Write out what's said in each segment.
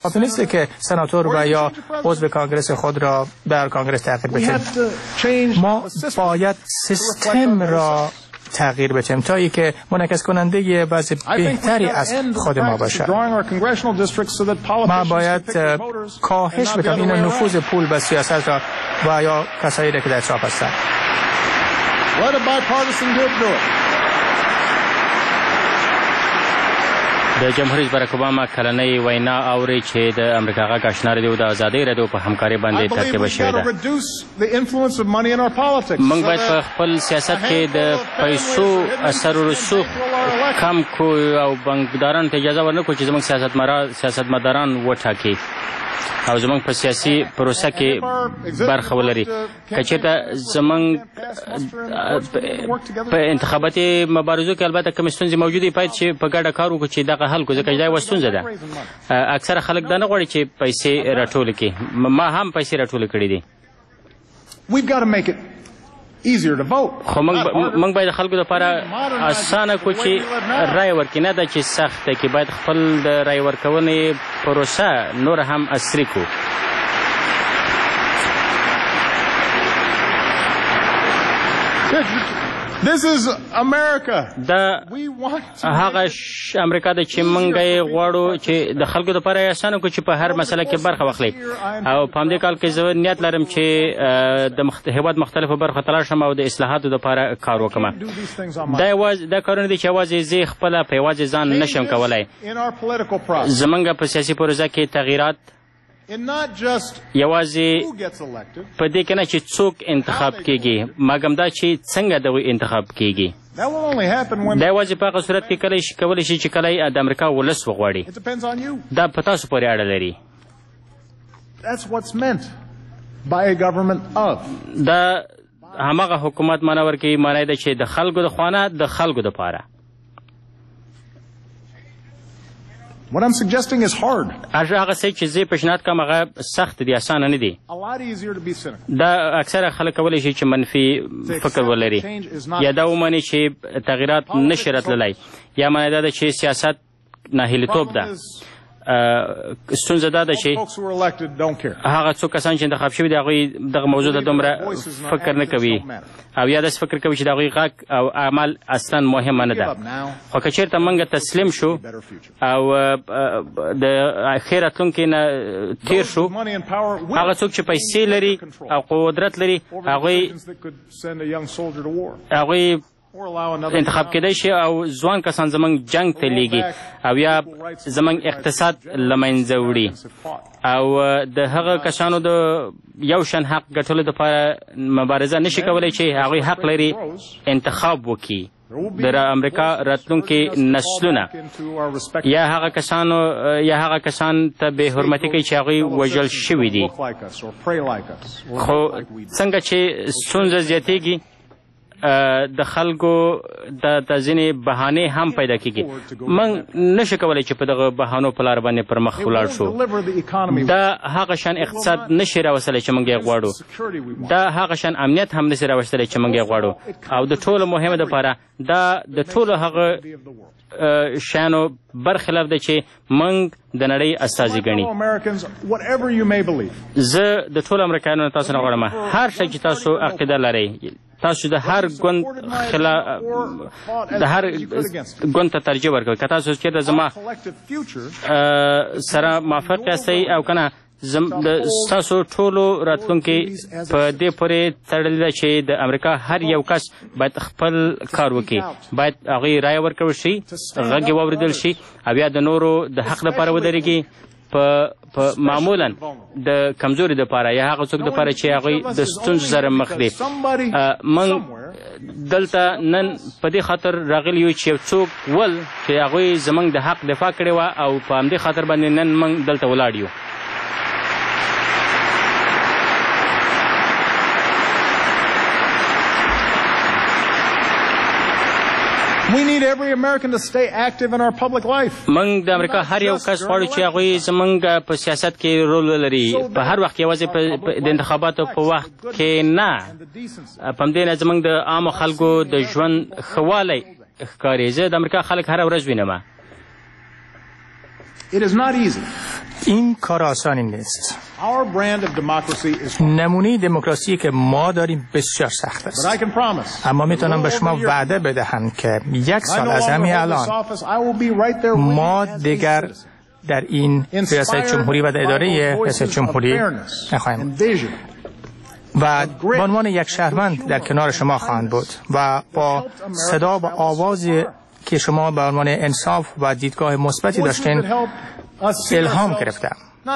نیست که سناتور و یا عضو کانگرس خود را در کانگرس تغییر بدهیم. ما باید سیستم را تغییر بدهیم تا ای که منعکس کننده وضع بهتری از خود ما باشد. ما باید کاهش بدهیم این نفوذ پول به سیاست را و یا کسایی را که در چاپ هستند. د جمهور رئیس باراک اوباما کلنۍ وینا اوري چې د امریکا غږ اشنا رادیو د ازادۍ رادیو په همکارۍ باندې ترتیبه شوې ده. موږ باید په خپل سیاست کې د پیسو اثر و رسوخ کم کړو او بانکدارانو ته اجازه ورنکړو چې زموږ سیاستمداران وټاکي او زموږ په سیاسي پروسه کې برخه ولري. که چېرته زموږ په انتخاباتي مبارزو کې البته کومې ستونزې موجودې باید چې په ګډه کار وکړو چې دغه حل کړو، ځکه چې دا یوه ستونزه ده. اکثره خلک دا نه غواړي چې پیسې راټولې کړي. ما هم پیسې راټولې کړې دي، خو موږ باید د خلکو لپاره اسانه کړو چې رایه ورکړي، نه ده چې سخته کړي. باید خپل د رایه ورکونې پروسه نور هم عصري کړو. This is America. دا هغه امریکا ده چې موږ یې غواړو چې د خلکو لپاره یې اسانه کړو چې په هر مسله کې برخه واخلي. او په همدې کال کې زه نیت لرم چې د هېواد مختلفو برخو ته لاړ شم او د اصلاحاتو لپاره کار وکړم. دا کارونه دي چې یوازې زه خپله په یوازې ځان نشم کولی. زموږ په سیاسي پروژه کې تغییرات یوازې په دې کې نه چې څوک انتخاب کېږي، مګم دا چې څنګه دغوی انتخاب کېږي. دا یوازې په هغه صورت کې کولی شي چې کله د امریکا ولس وغواړي. دا په تاسو پورې اړه لري. دا هماغه حکومت معنا ورکوي، معنی ده چې د خلکو د خوا نه د خلکو دپاره. What I'm suggesting is hard. هغه څه چې زه پیشنهاد کوم هغه سخت دي، اسانه نه دي. دا اکثره خلک کولی شي چې منفي فکر ولري یا دا ومني چې تغییرات نشي راتللی، یا معنی دا ده چې سیاست ناهیلتوب ده. ستونزه دا ده چې هغه څو کسان چې انتخاب شوي دي هغوی دغه موضوع ته دومره فکر نه کوي او یا داسې فکر کوي چې د هغوی غږ او عمل اصلا مهمه نه ده. خو که چېرته موږ تسلیم شو او د ښې راتلونکي نه تېر شو، هغه څوک چې پیسې لري او قدرت لري هغوی انتخاب کېدای شي او ځوان کسان زموږ جنگ ته لیږي او یا زموږ اقتصاد له منځه وړي او د هغه کسانو د یو شان حق ګټلو دپاره مبارزه نشي کولی چې هغوی حق لري انتخاب وکړي. د امریکا راتلونکي نسلونه یا هغه کسان ته بې حرمتي کوي چې هغوی وژل شوي دي. خو څنګه چې ستونزه زیاتېږي د خلکو د ځینې بهانې هم پیدا کېږي. موږ نشو کولی چې په دغه بهانو په لار باندې پر مخ ولاړ شو. دا هغه شان اقتصاد نشي راوستلی چې موږ یې غواړو. دا هغه شان امنیت هم نشي راوستلی چې موږ یې غواړو. او د ټولو مهمه دپاره دا د ټولو هغه شیانو برخلاف ده چې موږ د نړۍ استازي ګڼي. زه د ټولو امریکایانو تاسو نه غواړم هر شی چې تاسو عقیده لرئ، تاسو د هر ګوند ته ترجیح ورکوئ. که تاسو چېرته زما سره موافق یاستئ او که نه، ستاسو ټولو راتلونکي په دې پورې تړلې ده چې د امریکا هر یو کس باید خپل کار وکړي، باید هغوی رایه ورکړل شي، غږ یې واورېدل شي او یا د نورو د حق لپاره ودرېږي، په معمولا د کمزوري دپاره یا هغه څوک دپاره چې هغوی د ستونزو سره مخ دي. موږ دلته نن په دې خاطر راغلي یو چې یو څوک چې هغوی زموږ د حق دفاع کړې وه او په همدې خاطر باندې نن موږ دلته ولاړ یو. We need every American to stay active in our public life. موږ د امریکا هر یو کس غواړو چې هغوی زموږ په سیاست کې رول ولري، په هر وخت یوازې د انتخاباتو په وخت کې نه. په همدې نه زموږ د عامو خلکو د ژوند ښه والی ښکاري. زه د امریکا خلک هره ورځ وینم. این کار آسانی نیست. نمونه دموکراسی که ما داریم بسیار سخت است، اما میتونم به شما وعده بدهم که 1 سال از همین الان ما دیگر در این ریاست جمهوری و در اداره ریاست جمهوری نخواهیم و به عنوان یک شهروند در کنار شما خواهند بود و با صدا و آوازی که شما به عنوان انصاف و دیدگاه مثبتی داشتین الهام گرفتم.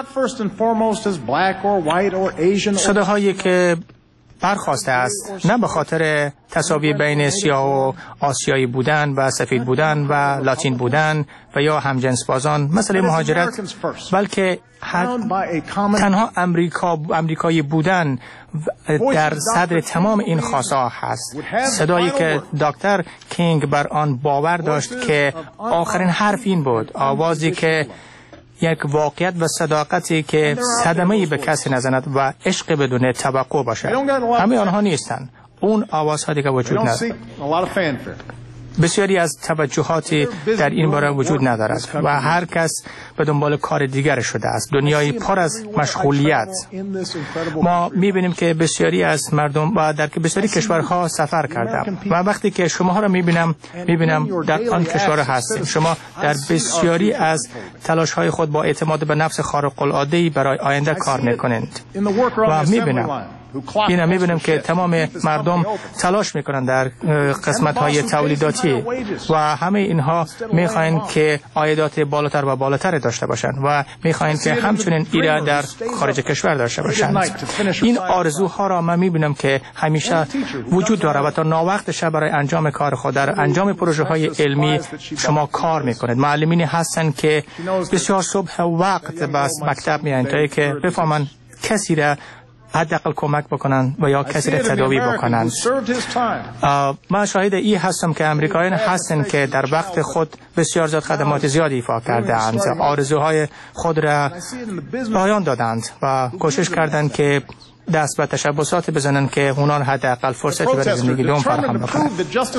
صداهایی که برخواسته است نه به خاطر تساوی بین سیاه و آسیایی بودن و سفید بودن و لاتین بودن و یا همجنس بازان مسئله مهاجرت، بلکه تنها امریکایی بودن در صدر تمام این خواستها هست. صدایی که دکتر کینگ بر آن باور داشت که آخرین حرف این بود، آوازی که یک واقعیت و صداقتی که صدمه‌ای به کسی نزند و عشق بدون توقع باشد. همه آنها نیستند. اون آوازها دیگه وجود ندارد. بسیاری از توجهاتی در این باره وجود ندارد و هر کس به دنبال کار دیگر شده است. دنیای پر از مشغولیت. ما می‌بینیم که بسیاری از مردم و در بسیاری کشورها سفر کردم و وقتی که شما ها را می‌بینم در آن کشور هستیم. شما در بسیاری از تلاش‌های خود با اعتماد به نفس خارق‌العاده‌ای برای آینده کار می‌کنند و می‌بینم که تمام مردم تلاش می‌کنند در قسمت‌های تولیداتی و همه اینها می‌خواهند که عایدات بالاتر و بالاتر داشته باشند و می‌خواهند که همچنین ایرا در خارج کشور داشته باشند. این آرزوها را من می‌بینم که همیشه وجود داره و تا ناوقتش برای انجام کار خود در انجام پروژه‌های علمی شما کار می‌کنید. معلمینی هستند که بسیار صبح وقت به مکتب میان تا که بفهمن کسی را حداقل کمک بکنن و یا کسی را تداوی بکنن. من شاهد این هستم که امریکایان هستن که در وقت خود بسیار زیاد خدمات زیادی ایفا کردند، آرزوهای خود را پایان دادند و کوشش کردند که دست به تشبسات بزنند که اونان حداقل فرصتی برای زندگی دوم فراهم بکنند.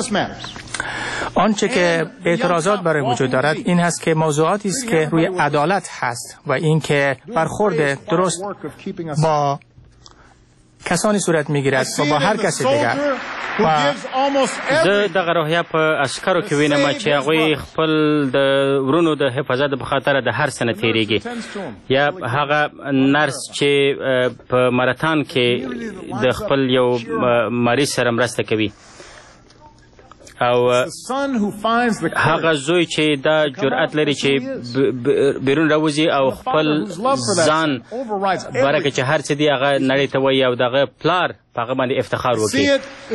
آنچه که اعتراضات برای وجود دارد این هست که موضوعاتی است که روی عدالت هست و این که برخورد درست با کسانی صورت میگیرد و با هر کسی دیگر. زه دغه روحیه په عسکرو کې وینم چې هغوی خپل د ورونو د حفاظت په خاطر د هر څه نه تېرېږي، یا هغه نرس چې په ماراتان کې د خپل یو مریض سره مرسته کوي، او هغه زوی چې دا جرأت لري چې بیرون راوځي او خپل ځان برکه چې هر څه دی هغه نړۍ ته وایي او دغه پلار په هغه باندې افتخار وکړي.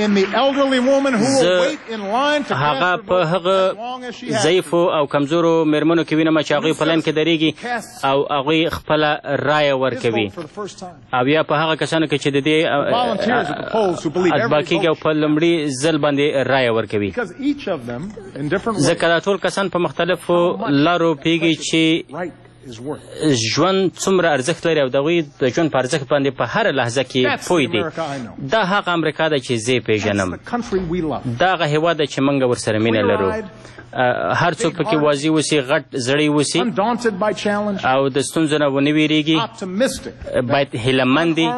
زه هغه په هغه ضعیفو او کمزورو مېرمنو کې وینم چې هغوی په لاین کې درېږي او هغوی خپله رایه ورکوي، او یا په هغه کسانو کې چې د دې اتباع کېږي او په لومړي ځل باندې رایه ورکوي، ځکه دا ټول کسان په مختلفو لارو پوهېږي چې ژوند څومره ارزښت لري او د هغوی د ژوند په ارزښت باندې په هره لحظه کې پوه دي. دا هغه امریکا ده چې زه پیژنم، دا هغه هېواد ده چې موږ ورسره مینه لرو. هر څوک پکې واضح اوسي، غټ زړی اوسي او د ستونزو نه ونه ویرېږي، باید هیلهمند دي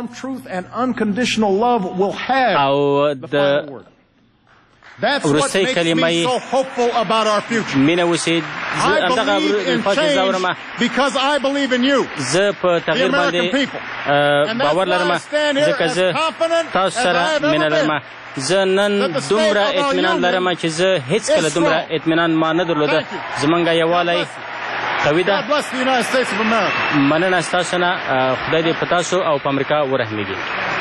او د وروستۍ کلمه یې مینه اوسي. همدغه الفاظ یې زورمه، زه په تغییر باندې باور لرم، ځکه زه تاسو سره مینه لرم. زه نن دومره اطمینان لرم چې زه هیڅکله دومره اطمینان ما نه درلوده. زمونږ یووالی قوي ده. مننه ستاسو نه، خدای دې په تاسو او په امریکا ورحمېږي.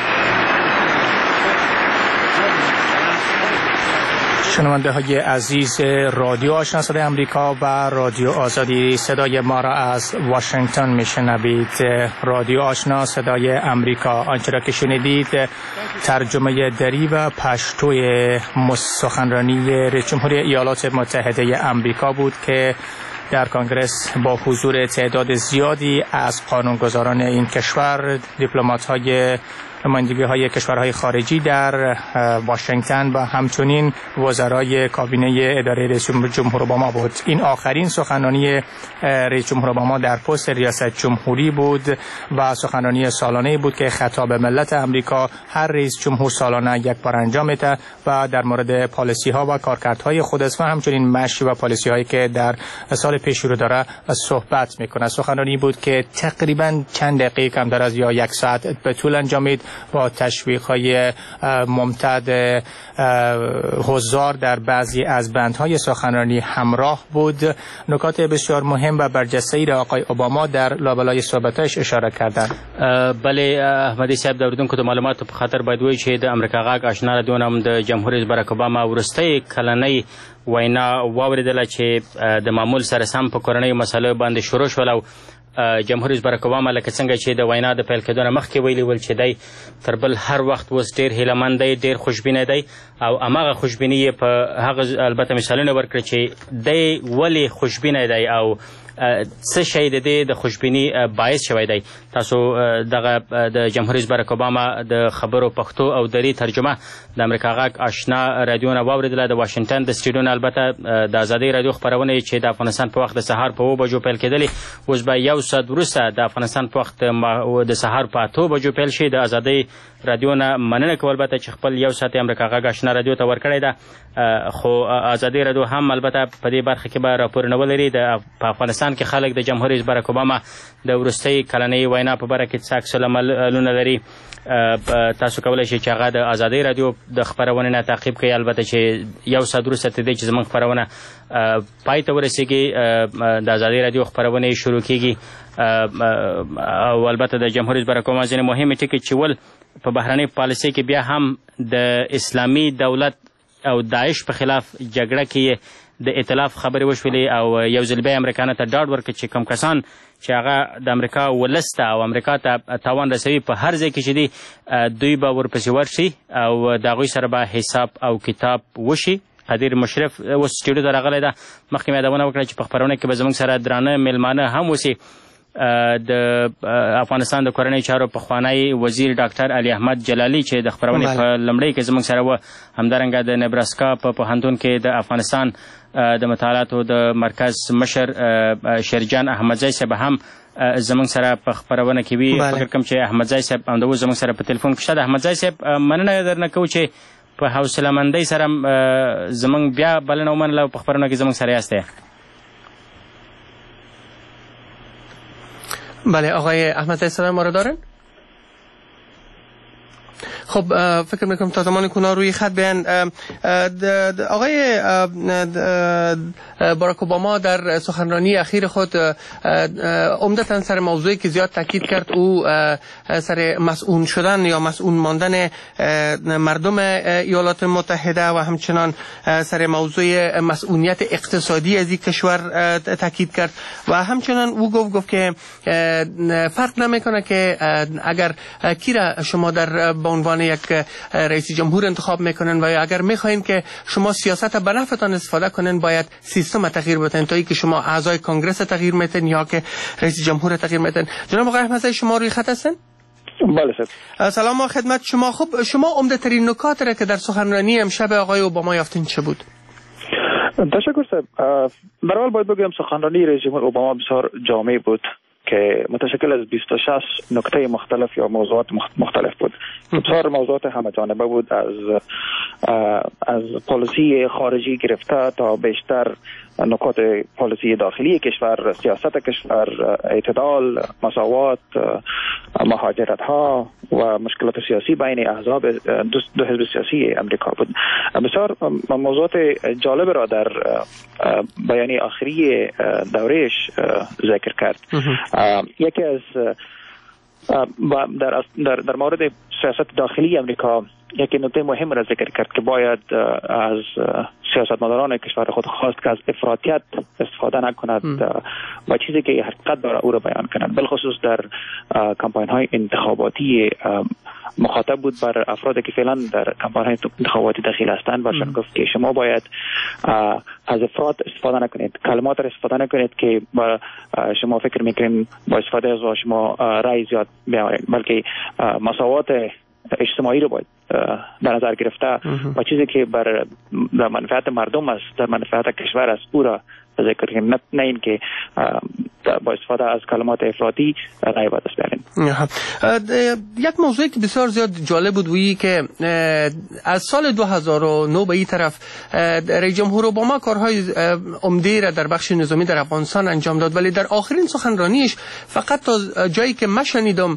شنونده های عزیز رادیو آشنا صدای امریکا و رادیو آزادی، صدای ما را از واشنگتن میشنوید. رادیو آشنا صدای امریکا. آنچه را که شنیدید ترجمه دری و پشتوی سخنرانی رئیس جمهوری ایالات متحده امریکا بود که در کنگره با حضور تعداد زیادی از قانونگذاران این کشور، دیپلمات‌های نمایندگی های کشورهای خارجی در واشنگتن و همچنین وزرای کابینه اداره رئیس جمهور اوباما بود. این آخرین سخنرانی رئیس جمهور اوباما در پست ریاست جمهوری بود و سخنرانی سالانه بود که خطاب ملت امریکا هر رئیس جمهور سالانه یک بار انجام میده و در مورد پالیسی ها و کارکردهای خود است و همچنین مشی و پالیسی هایی که در سال پیش رو داره صحبت میکنه. سخنرانی بود که تقریبا چند دقیقه کمتر از یا یک ساعت به طول انجامید با تشویق های ممتد حضار در بعضی از بندهای سخنرانی همراه بود. نکات بسیار مهم و برجسته‌ای را آقای اوباما در لابلای صحبتش اشاره کردند. بله احمدی صاحب د اوریدونکو د معلوماتو په خاطر باید وایي چې د امریکا غاګ آشنا رادیو هم د جمهور رئیس باراک اوباما وروستۍ کلنۍ وینا واوریدله چې د معمول سره سم په کورنیو مسایلو باندې شروع شول او جمهور رئیس باراک اوباما لکه څنګه چې د وینا د پیل کېدو نه مخکې ویلي ول چې دی تر بل هر وخت اوس ډېر هیلهمند دی، ډېر خوشبینه دی او هماغه خوشبیني یې په هغه البته مثالونه ورکړي چې دی ولې خوشبینه دی او څه شی د دې د خوشبیني باعث شوی دی. تاسو دغه د جمهور رئیس باراک اوباما د خبرو پښتو او دري ترجمه د امریکا غاګ آشنا رادیو نه واورېدله. د واشنګټن د سټوډیو نه البته د ازادۍ رادیو خپرونه چې د افغانستان په وخت د سهار په 7 بجو پیل کېدلې اوس به یو ساعت وروسته د افغانستان په وخت د سهار په 8 بجو پیل شي. د ازادۍ رادیو نه مننه کوم البته چې خپل یو ساعت امریکا غاګ آشنا رادیو ته ورکړی ده، خو ازادۍ رادیو هم البته په دې برخه کې به راپورونه ولري. د افغانستان کې خلک د جمهور رئیس باراک اوباما د وروستۍ کلنۍ وینا په باره کې څه عکس العملونه لري. تاسو کولی شئ چې هغه د ازادۍ رادیو د خپرونې نه تعقیب کړئ. البته چې یو ساعت وروسته تر دې چې زموږ خپرونه پای ته ورسېږي د ازادۍ رادیو خپرونې شروع کېږي او البته د جمهور رئیس باراک اوباما ځینې مهمې ټکي چې ول په بهرنۍ پالیسۍ کې بیا هم د اسلامي دولت او داعش په خلاف جګړه کې د ائتلاف خبرې وشولې او یو ځل بیا امریکانو ته ډاډ ورکړ چې کوم کسان چې هغه د امریکا ولس ته او امریکا ته تاوان رسوي په هر ځای کې چې دي دوی به ورپسې ورشي او د هغوی سره به حساب او کتاب وشي. قدیر مشرف اوس سټوډیو ته راغلی ده. مخکې مې یادونه وکړه چې په خپرونه کې به زموږ سره درانه میلمانه هم اوسي. د افغانستان د کورنۍ چارو پخوانی وزیر ډاکټر علي احمد جلالي چې د خپرونې په لومړۍ کې زموږ سره و، همدارنګه د نبراسکا په پوهنتون کې د افغانستان د مطالعاتو د مرکز مشر شیرجان احمدزی صاحب هم زموږ سره په خپرونه کې وي. فکر کوم چې احمدزی صاحب همدغه زموږ سره په تلیفون کې شته. د احمدزی صاحب مننه درنه کوو چې په حوصله‌مندۍ سره زموږ بیا بلنه ومنله او په خپرونه کې زموږ سره یاستئ. بله آقای احمدزی صدا ما رو دارن؟ خب فکر میکنم تا زمانی که اونا روی خط بیان. آقای باراک اوباما در سخنرانی اخیر خود عمدتاً سر موضوعی که زیاد تاکید کرد او سر مسئول شدن یا مسئول ماندن مردم ایالات متحده و همچنان سر موضوع مسئولیت اقتصادی از این کشور تاکید کرد و همچنان او گفت که فرق نمیکنه که اگر کی را شما در به عنوان یک رئیس جمهور انتخاب میکنن و اگر میخواین که شما سیاست به نفعتان استفاده کنن باید سیستم تغییر بدن تا اینکه شما اعضای کنگرس تغییر میتن یا که رئیس جمهور تغییر میتن. جناب آقای احمدزی شما روی خط هستن؟ بله سر. سلام و خدمت شما. خب شما عمده ترین نکات را که در سخنرانی امشب آقای اوباما یافتین چه بود؟ تشکر صاحب. در حال باید بگم سخنرانی رئیس جمهور اوباما بسیار جامع بود که متشکل از 26 نکته مختلف یا موضوعات مختلف بود. بسیار موضوعات همه جانبه بود، از پالیسی خارجی گرفته تا بیشتر نکات پالیسی داخلی کشور، سیاست کشور، اعتدال، مساوات، مهاجرت ها و مشکلات سیاسی بین احزاب دو حزب سیاسی امریکا بود. بسیار موضوعات جالب را در بیانیه آخری دورهش ذکر کرد. یکی از در مورد سیاست داخلی امریکا یکی نکته مهم را ذکر کرد که باید از سیاستمداران کشور خود خواست که از افراطیت استفاده نکند و چیزی که حقیقت داره او را بیان کند. بالخصوص در کمپاین های انتخاباتی مخاطب بود بر افرادی که فعلا در کمپاین های انتخاباتی دخیل هستند و شان گفت که شما باید از افراط استفاده نکنید، کلمات را استفاده نکنید که شما فکر میکنید با استفاده از شما رأی زیاد بیاورید، بلکه مساوات اجتماعی رو باید در نظر گرفته و چیزی که در منفعت مردم است، در منفعت کشور است، او را ذکر کنیم، نه این که با استفاده از کلمات افراطی رای به دست بیاریم. یک موضوعی که بسیار زیاد جالب بود وی که از سال 2009 به این طرف رئیس جمهور اوباما کارهای عمده را در بخش نظامی در افغانستان انجام داد، ولی در آخرین سخنرانیش فقط تا جایی که من شنیدم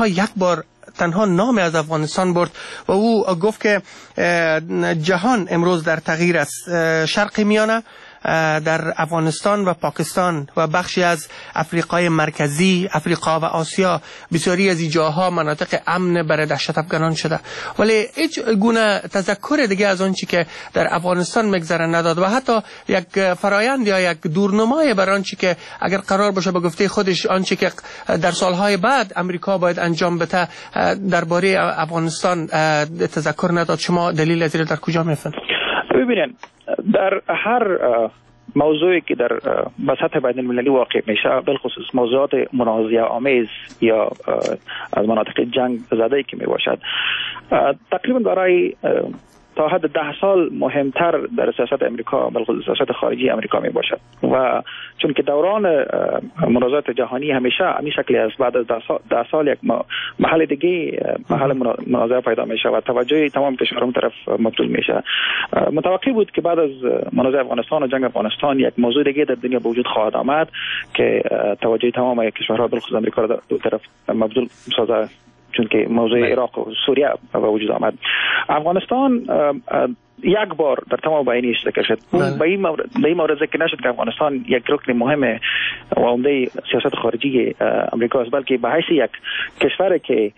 تنها نام از افغانستان برد و او گفت که جهان امروز در تغییر است. شرق میانه، در افغانستان و پاکستان و بخشی از افریقای مرکزی، افریقا و آسیا، بسیاری از این جاها مناطق امن برای دهشت افغانان شده، ولی هیچ گونه تذکر دیگه از آنچه که در افغانستان میگذره نداد و حتی یک فرایند یا یک دورنمای برای آنچه که اگر قرار باشه به گفته خودش آنچه که در سالهای بعد امریکا باید انجام بده درباره افغانستان تذکر نداد. شما دلیل از این در کجا میفهمید؟ ببینید، در هر موضوعی که در سطح بین المللی واقع میشه، بالخصوص موضوعات منازعه آمیز یا از مناطق جنگ زده که می باشد، تقریبا برای تا حد 10 سال مهمتر در سیاست امریکا، بالخصوص سیاست خارجی امریکا می باشد و چون که دوران منازعات جهانی همیشه همین شکلی است، بعد از 10 سال یک محل دیگه محل منازعه پیدا میشه و توجه تمام کشورها طرف مبذول میشه. متوقع بود که بعد از منازعه افغانستان و جنگ افغانستان یک موضوع دیگه در دنیا به وجود خواهد آمد که توجه تمام کشورها بالخصوص امریکا را دو طرف مبذول سازه، چون که موضوع عراق و سوریه به وجود آمد. افغانستان یک بار در تمام بیانیه‌اش ذکر شد. به این مورد ذکر نشد که افغانستان یک رکن مهم و عمده سیاست خارجی امریکا است، بلکه به حیث یک کشوری که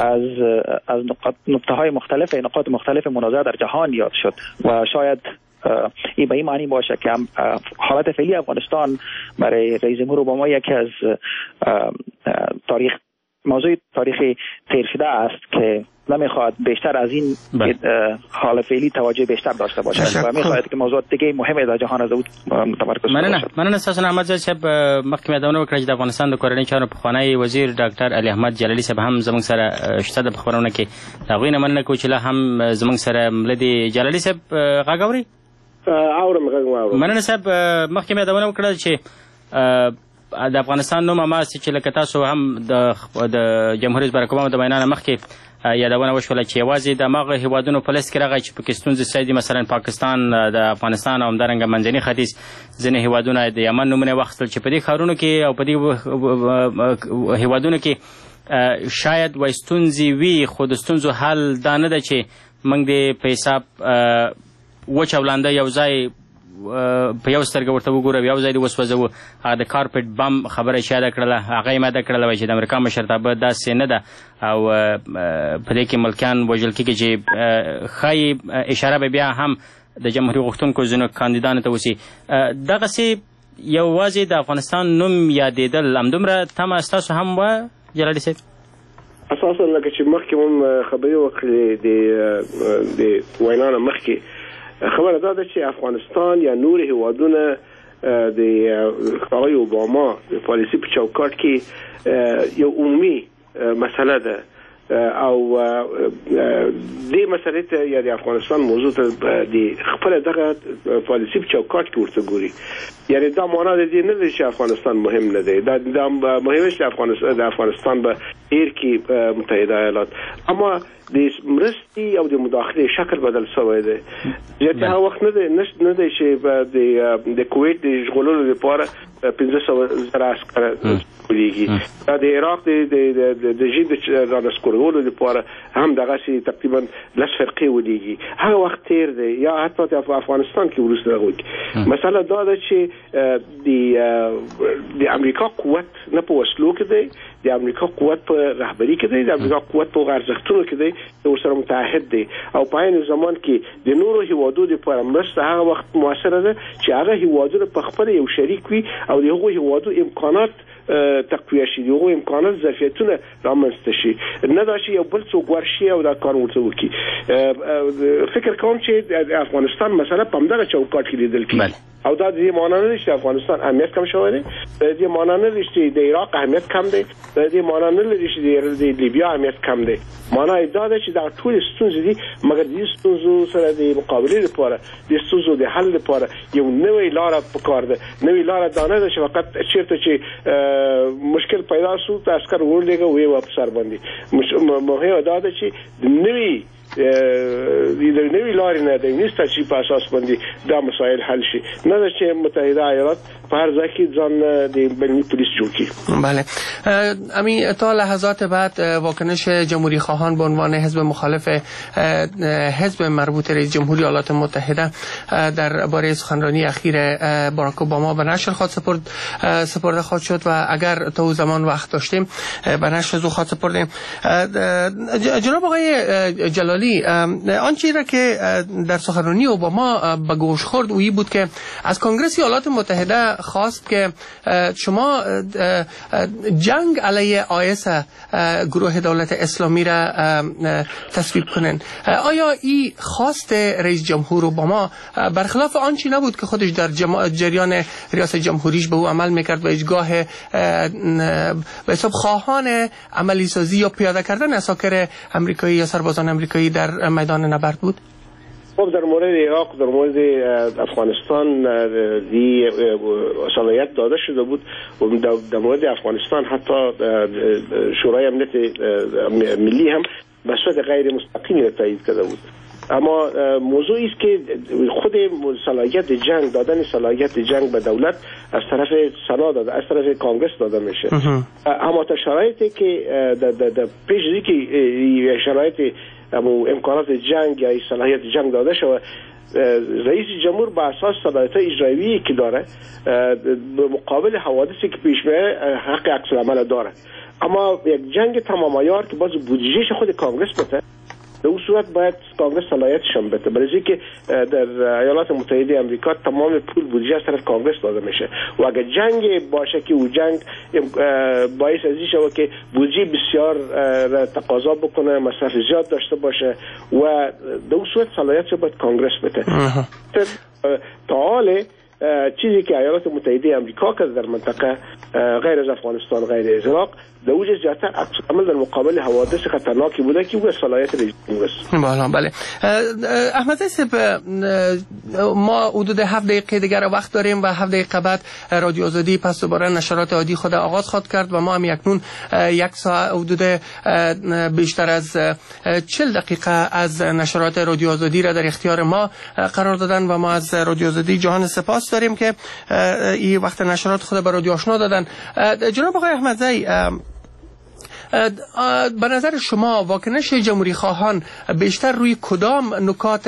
از نقاط مختلف منازعه در جهان یاد شد و شاید این به این معنی باشه که حالت فعلی افغانستان برای رئیس جمهور اوباما یکی از موضوع تاریخی تیر شده است که نمیخواد بیشتر از این حال فعلی توجه بیشتر داشته باشد و میخواد که موضوعات دیگه مهمه در جهان از او متمرکز باشد. مننه استاد احمد زاده صاحب. مخکې یادونه وکړه چې د افغانستان د کورنۍ چارو پخوانی وزیر ډاکټر علي احمد جلالي صاحب هم زموږ سره شته د خبرونه کې هغوی نه مننه کوو چې لا هم زموږ سره ملدي جلالي صاحب غږ اوري. اورم. مننه صاحب. مخکې یادونه وکړه چې د افغانستان نوم هماغسې چې لکه تاسو هم د جمهور رئیس بarack اوباما د بیان مخکې یادونه وشوله چې یوازې د هماغه هیوادونو په لیست کې راغی چې پکې ستونزې شته دي، مثلا پاکستان، د افغانستان او همدارنګه منځني ختیځ ځینې هیوادونه د یمن نومونه واخیستل چې په دې ښارونو کې او په دې هیوادونو کې شاید وایي ستونزې وي، خو د ستونزو حل دا نه ده چې موږ د په حساب وچ او لانده یو ځای په یو سترګه ورته وګورو یو ځای دې وسوځوو. هغه د کارپټ بم خبره چې یاده کړله هغه یې ماده کړله وایي چې د امریکا مشرتابه داسې نه ده او په دې کې ملکیان وژل کېږي چې ښایي اشاره به بیا هم د جمهوري غوښتونکو ځینو کاندیدانو ته وسي. دغسې یوازې د افغانستان نوم یادېدل همدومره تمه ستاسو هم وه جلالي صاحب؟ اساسا لکه چې مخکې هم خبرې وکړې د وینا نه مخکې خبره دا ده چې افغانستان یا نور هیوادونه د آقای اوباما د پالیسی په چوکاټ کې یو عمومي مسله ده او دې مسلې ته یا د افغانستان موضوع ته د خپل دغه پالیسی په چوکاټ کې ورته ګوري. یعنی دا معنا د دې نه ده چې افغانستان مهم نه دی، دا مهمه چې د افغانستان به ایر کې متحده ایالات، اما د مرستې او د مداخلې شکل بدل شوی دی. چې هغه وخت نه دی چې د کویت د ژغورلو لپاره 1500 عسکر ولیږي، د عراق د جید رانسکورولو لپاره هم دغسې تقریبا 10 فرقې ولیږي. هغه وخت تیر دی یا حتی د افغانستان کې وروسته راغلی. مسله دا ده چې د امریکا قوت نه په وسلو کې دی، د امریکا قوت په رهبری کې دی، د امریکا قوت په ارزښتونو کې دی چې ورسره متحد دی او په عین زمان کې د نورو هیوادو لپاره مرسته هغه وخت موثره ده چې هغه هیوادونه په خپل یو شریک وي او د هغو هیوادو امکانات تقویه شي دغه امکانات ظرفیتونه رامنځته شي نه دا چې یو بل څوک ورشي او دا کار ورته وکړي فکر کوم چې د افغانستان مسله په همدغه چوکاټ کې لیدل کېږي او دا د معنا نه چې افغانستان اهمیت کم شوی دی د معنا نه چې د عراق اهمیت کم دی د معنا نه لري چې د لیبیا اهمیت کم دی معنا دا ده چې دا ټول ستونزې دي مګر د ستونزو سره د مقابله لپاره د ستونزو د حل لپاره یو نوې لار پکار ده نوې لار دا نه ده چې فقط چیرته چې مشکل پیدا شو عسكر ورلګه وي واپس سر باندې مهمه دا ده چې د نوې لارې نه د انستا چې په اساس باندې دا مسائل حل شي نه ده چې متحده ایالات په هر ځای کې ځان د بین‌المللي پولیس جوړ کړي. بله امی تا لحظات بعد واکنش جمهوری خواهان به عنوان حزب مخالف حزب مربوط رئیس جمهوری ایالات متحده درباره سخنرانی اخیر باراک اوباما به نشر سپرده خواهد شد و اگر تا زمان وقت داشتیم به نشر زو خواهد سپردیم. جناب آقای جلالی آنچه را که در سخنرانی اوباما به گوش خورد اویی بود که از کنگره ایالات متحده خواست که شما جنگ علیه آیس گروه دولت اسلامی را تصویب کنن. آیا این خواست رئیس جمهور اوباما برخلاف آنچه نبود که خودش در جریان ریاست جمهوریش به او عمل میکرد و هیچگاه به حساب خواهان عملی سازی یا پیاده کردن عساکر امریکایی یا سربازان امریکایی در میدان نبرد بود؟ خب در مورد عراق در مورد افغانستان دی صلاحیت داده شده بود و در مورد افغانستان حتی شورای امنیت ملی هم به صورت غیر مستقیمی تایید کرده بود. اما موضوعی است که خود صلاحیت جنگ دادن صلاحیت جنگ به دولت از طرف سنا داده از طرف کانگرس داده میشه. اما تا شرایطی که در پیش که شرایط امکانات جنگ یا صلاحیت جنگ داده شود رئیس جمهور با اساس صلاحیت اجرایی که داره به مقابل حوادثی که پیش میاد حق عکس العمل داره. اما یک جنگ تمام عیار که باز بودجهش خود کانگرس بده در اون صورت باید کانگرس صلاحیتشان بده برای اینکه در ایالات متحده آمریکا تمام پول بودجه از طرف کانگرس داده میشه و اگر جنگ باشه که او جنگ باعث از این شود که بودجه بسیار تقاضا بکنه مصرف زیاد داشته باشه و در اون صورت صلاحیتش باید کانگرس بده. تا حال چیزی که ایالات متحده آمریکا کرد در منطقه غیر از افغانستان غیر از عراق در اوج زیادتر عمل در مقابل حوادث خطرناکی بوده که او صلاحیت رئیس جمهور است. بله احمد صاحب ما حدود 7 دقیقه دیگر وقت داریم و 7 دقیقه بعد رادیو آزادی پس دوباره نشرات عادی خود آغاز خواهد کرد و ما هم اکنون یک ساعت حدود بیشتر از 40 دقیقه از نشرات رادیو آزادی را در اختیار ما قرار دادن و ما از رادیو آزادی جهان سپاس داریم که این وقت نشرات خود به رادیو آشنا دادن. جناب آقای احمدزی به نظر شما واکنش جمهوری خواهان بیشتر روی کدام نکات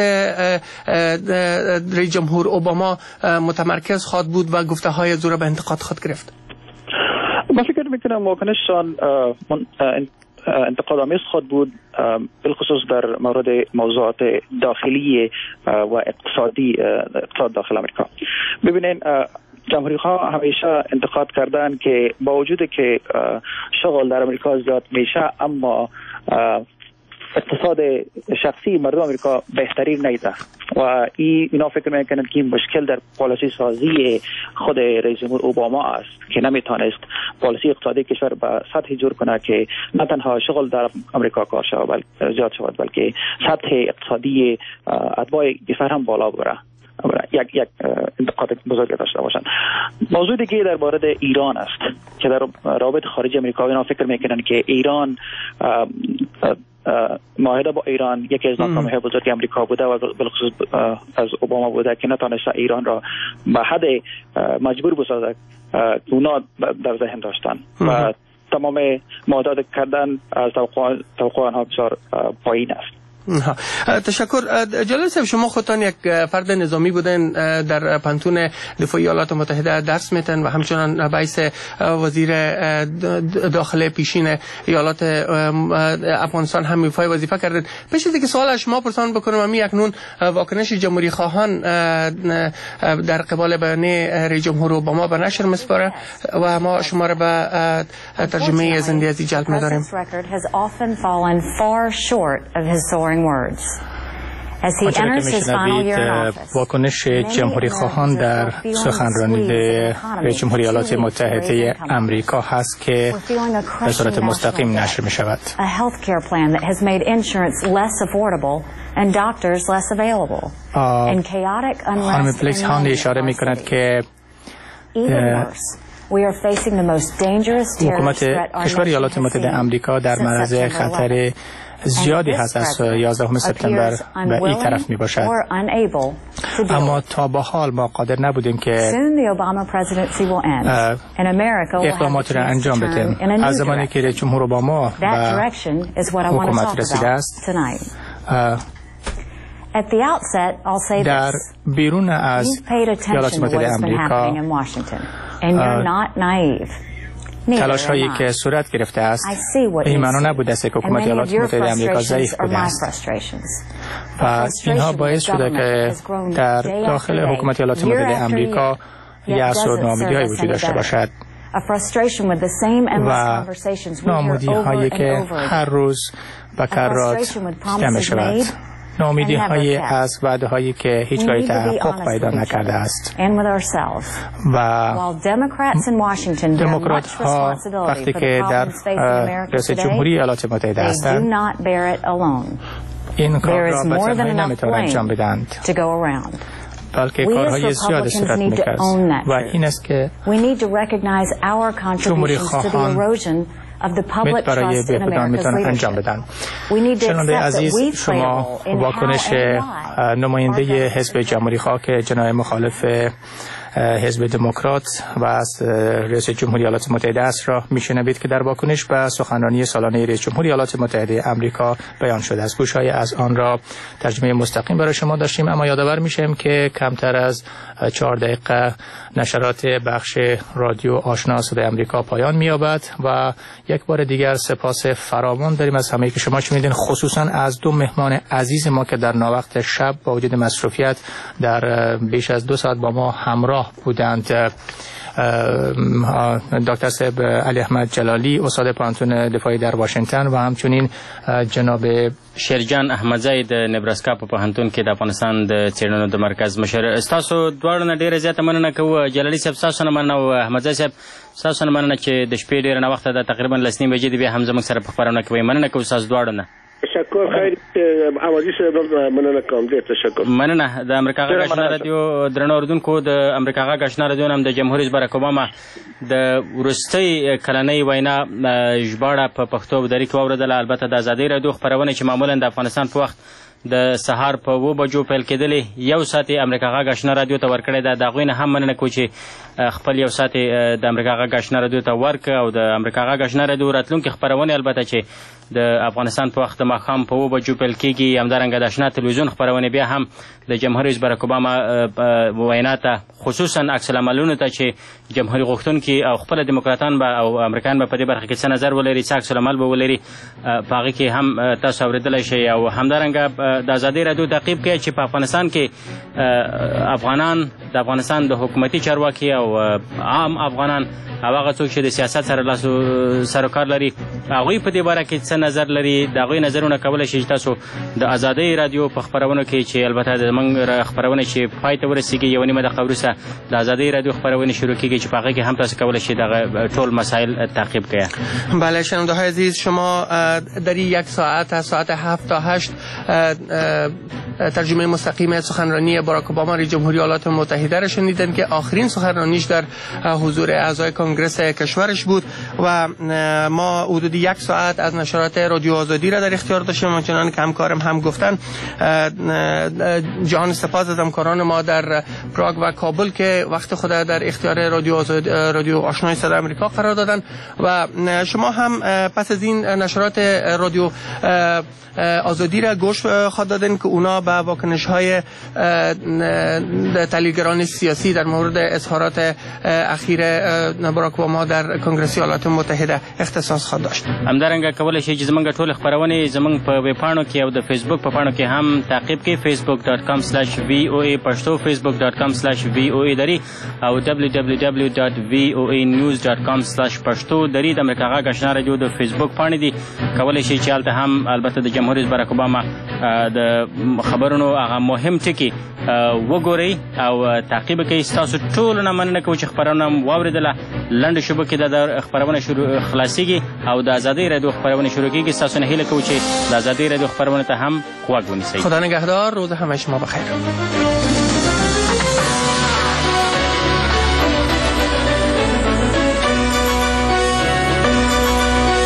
رئیس جمهور اوباما متمرکز خواهد بود و گفته های زور به انتقاد خواهد گرفت؟ من فکر میکنم واکنششان انتقادآمیز خواهد بود بالخصوص در مورد موضوعات داخلی و اقتصاد داخل آمریکا. ببینین جمهوری خواه همیشه انتقاد کردن که با وجود که شغل در امریکا زیاد میشه اما اقتصاد شخصی مردم امریکا بهترین نیده و اینا فکر میکنن که این مشکل در پالیسی سازی خود رئیس جمهور اوباما است که نمیتونست پالیسی اقتصادی کشور به سطحی جور کنه که نه تنها شغل در امریکا کار شود زیاد شود بلکه سطح اقتصادی اتباع کشور هم بالا بره. یک انتقاد بزرگ داشته باشند. موضوع دیگه در مورد ایران است که در روابط خارجی امریکا اینا فکر میکنن که ایران معاهده با ایران یکی از ناکامی‌های بزرگ امریکا بوده و بالخصوص از اوباما بوده که نتونسته ایران را به حد مجبور بسازد که اونا در ذهن داشتن و تمام معاهدات کردن از توقع آنها بسیار پایین است. تشکر. جلال صاحب، شما خودتان یک فرد نظامی بودن، در پانتون دفاعی ایالات متحده درس میتن و همچنان باعث وزیر داخله پیشین ایالات افغانستان هم ایفای وظیفه کردن. پیش از اینکه سوال از شما پرسان بکنم، امی اکنون واکنش جمهوری خواهان در قبال بیانیه رئیس جمهور اوباما به نشر میسپاره و ما شما را به ترجمه زنده ازی جلب می‌داریم. آنچه که میشنوید واکنش جمهوری خواهان در سخنرانی رئیس جمهوری ایالات متحده امریکا هست که به صورت مستقیم نشر می شود. خانم پلیکس هان اشاره می کند که حکومت کشور ایالات متحده امریکا در معرض خطر زیادی هست از 11 سپتامبر به این طرف می باشد، اما تا به حال ما قادر نبودیم که اقدامات را انجام بدیم. از زمانی که رئیس جمهور اوباما به حکومت رسیده است، در بیرون از ایالات متحده امریکا تلاش هایی که صورت گرفته است به این معنا نبوده است که حکومت ایالات متحده امریکا ضعیف بوده است و اینها باعث شده که در داخل حکومت ایالات متحده امریکا یأس و ناامیدی های وجود داشته باشد و ناامیدی هایی که هر روز به کرات کم شود، ناامیدی هایی از وعده هایی که هیچگاه تحقق پیدا نکرده است و دموکرات ها وقتی که در رئیس جمهوری ایالات متحده هستند این کار را به تنهایی نمیتوانند انجام بدهند، بلکه کارهای زیاد صورت میکرد و این است که جمهوری خواهان برای بهبودان میتونن انجام بدن. شنونده عزیز، شما واکنش نماینده حزب جمهوری خواه که جناح مخالف حزب دموکرات و از رئیس جمهوری ایالات متحده است را میشنوید که در واکنش به سخنرانی سالانه رئیس جمهوری ایالات متحده امریکا بیان شده است. گوش‌های از آن را ترجمه مستقیم برای شما داشتیم، اما یادآور میشیم که کمتر از 4 دقیقه نشرات بخش رادیو آشنا صدای امریکا پایان می‌یابد و یک بار دیگر سپاس فراوان داریم از همه که شما شنیدین، خصوصا از 2 مهمان عزیز ما که در ناوقت شب با وجود مصروفیت در بیش از 2 ساعت با ما همراه بودند. دکتر صاحب علی احمد جلالی، استاد پانتون دفاعی در واشنگتن و همچنین جناب شیرجان احمدزی د نبراسکا په پوهنتون کې د افغانستان د څېړنو د مرکز مشر. تاسو دواړو نه ډېره زیاته مننه کوو. جلالي صاحب ستاسو نه مننه او احمدزی صاحب ستاسو نه مننه چې د شپې ډېره ناوخته ده، تقریبا 10:30 بجې دي، بیا هم زموږ سره په خپرونه کې وایي. مننه کوو ستاسو دواړو نه. تشکر. خیر اوازی صاحب مننه کوم. ډېر تشکر. مننه. د امریکا غږ آشنا رادیو درنو اوریدونکو، د امریکا غږ آشنا رادیو هم د جمهور رئیس باراک اوباما د وروستۍ کلنۍ وینا ژباړه په پښتو اداري کې واورېدله. البته د ازادۍ رادیو خپرونې چې معمولا د افغانستان په وخت د سهار په 2 بجو پیل کېدلې، 1 ساعت امریکا غږ آشنا رادیو ته ورکړی ده. د هغوی نه هم مننه کوو چې خپل 1 ساعت د امریکا غږ آشنا رادیو ته ورکړه او د امریکا غږ آشنا رادیو راتلونکې خپرونې البته چې د افغانستان په وخت د ماښام په 2 بجو پیل کېږي، همدارنګه د اشنا تلویزیون خپرونې بیا هم د جمهور رئیس باراک اوباما وینا ته، خصوصا عکس العملونو ته چې جمهوري غوښتونکي او خپله دیموکراتان به او امریکایان به په دې برخه کې څه نظر ولري، څه عکس العمل به ولري، په هغې کې هم تاسو اورېدلی شئ. او همدارنګه د ازادۍ رادیو تعقیب کوي چې په افغانستان کې افغانان، د افغانستان د حکومتي چارواکي او عام افغانان او هغه څوک چې د سیاست سره لاس سر و کار لري، هغوی په دې باره کې څه نظر لري، د هغوی نظرونه کولی شي چې تاسو د ازادۍ رادیو په خپرونو کې چې البته زموږ خپرونه چې پای ته ورسېږي 1 نیمه دقیقه وروسته د ازادۍ رادیو خپرونې شروع کېږي چې په هغې کې هم تاسو کولی شئ دغه ټول مسایل تعقیب کړئ. بله شنونده‌های عزیز، شما در 1 ساعت از ساعت 7 تا 8 ترجمه مستقیم سخنرانی باراک اوباما رئیس جمهوری ایالات متحده را شنیدن که آخرین سخنرانیش در حضور اعضای کنگره کشورش بود و ما حدود 1 ساعت از نشرات رادیو آزادی را در اختیار داشتیم. چنان که همکارم هم گفتن، جهان سپاس از همکاران ما در پراگ و کابل که وقت خود در اختیار رادیو آشنای صدای آمریکا قرار دادن و شما هم پس از این نشرات رادیو آزادی را گوش خواهد دادن که اونا به واکنش‌های تحلیلگران سیاسی در مورد اظهارات اخیر باراک اوباما در کنگره ایالات متحده اختصاص خواهد داشت. همدارنګه کولای شئ چې زمونږ ټول خبرونه زمونږ په ویب پاڼو کې او د فیسبوک په پاڼو کې هم تعقیب کړئ. facebook.com/voa پښتو facebook.com/voa دری او www.voanews.com/پښتو دری د امریکا غږ آشنا رادیو د فیسبوک پاڼې دي. کولای شئ چې هلته هم البته د جمهور رئیس باراک اوباما د خبرونو هغه مهم ټکي وګورئ او تعقیب کړئ. ستاسو ټولو نه مننه کوو چې خبرونه مو واورېدله. لنډه شبکې د خبرونه خلاصیږي او د ازادۍ رادیو خبرونه شروع کیږي. ستاسو نه هیله کوو چې د ازادۍ رادیو خبرونه ته هم غوږ ونیسئ. خدا نگهدار. روز همه شما بخیر.